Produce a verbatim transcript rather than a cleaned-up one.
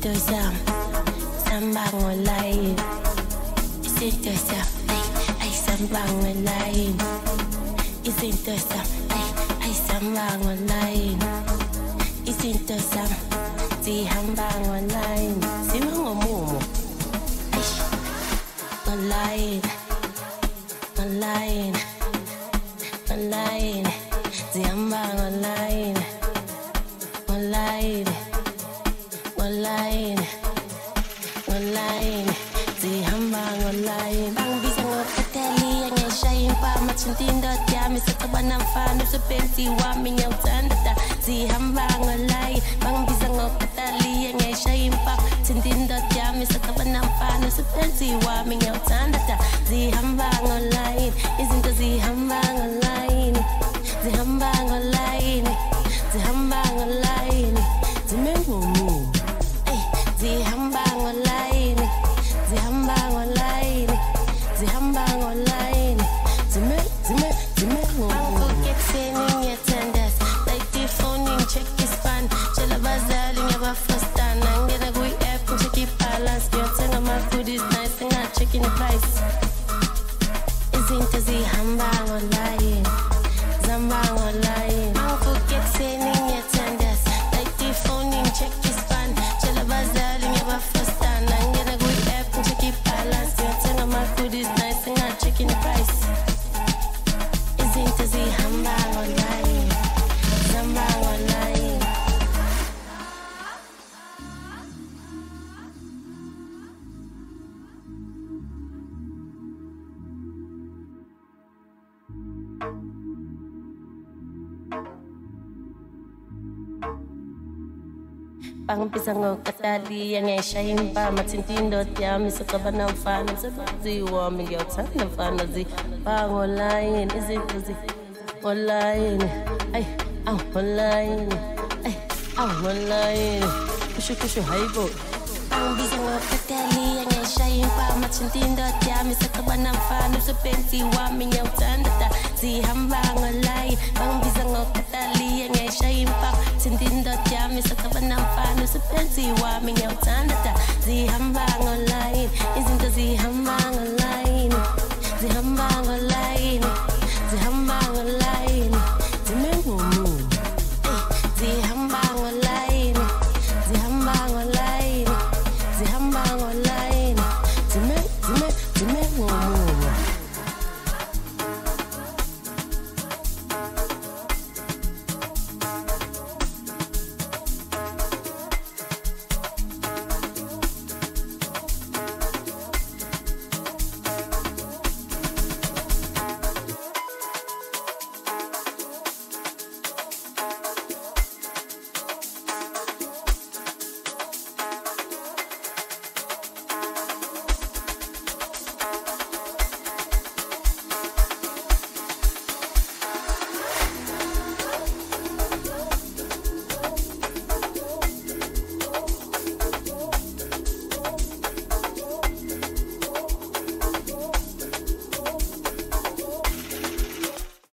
Isinto sam, sambang online. Isinto sam, ay, ay sambang online. Isinto sam, ay, ay sambang online. Isinto sam, sihambang online. Simangomumo, ay, online, online, online. Sihambang online, online. Online, online, zihambang online. Bang bisa ngopateli yang ngeshayin pa machintindo tiami sa tabanang fano sa pensi wami nyaw tandata. Zihambang online, bang bisa ngopateli yang ngeshayin pa machintindo tiami sa tabanang fano sa pensi wami nyaw tandata. Zihambang online, isinto zihambang online, zihambang online, zihambang online, zimengumu. Zihambang online, zihambang online, zihambang online, zime, zime, zime. Bang forget sending your tenders, like the phone in check the span. Chela bazaling yaba first time. Nangena gui app check the balance. Your tenga my food is nice, and I checking the price. Isn't zihambang online, zambang online. Bang forget sending your tenders, like the phone in check the span. Chela bazaling yaba first time. Nangena gui app check the balance. Your tenga my food is nice, and I checking the price. Isn't zihambang online, zambang online. Pang pisang katali yang ngeshayin pa matintindo tiami sa kabanang fano sa bazi wami yaw tanda fano zi pang online isn't zi online ay ang online ay ang online kushu kushu haibo. Pang pisang katali yang ngeshayin pa matintindo tiami sa kabanang fano sa pensi wami yaw tanda ta zihambang online. Pang pisang katali yang ngeshayin pa matintindo tiami sa kabanang fano sa pensi wami yaw tanda ta zihambang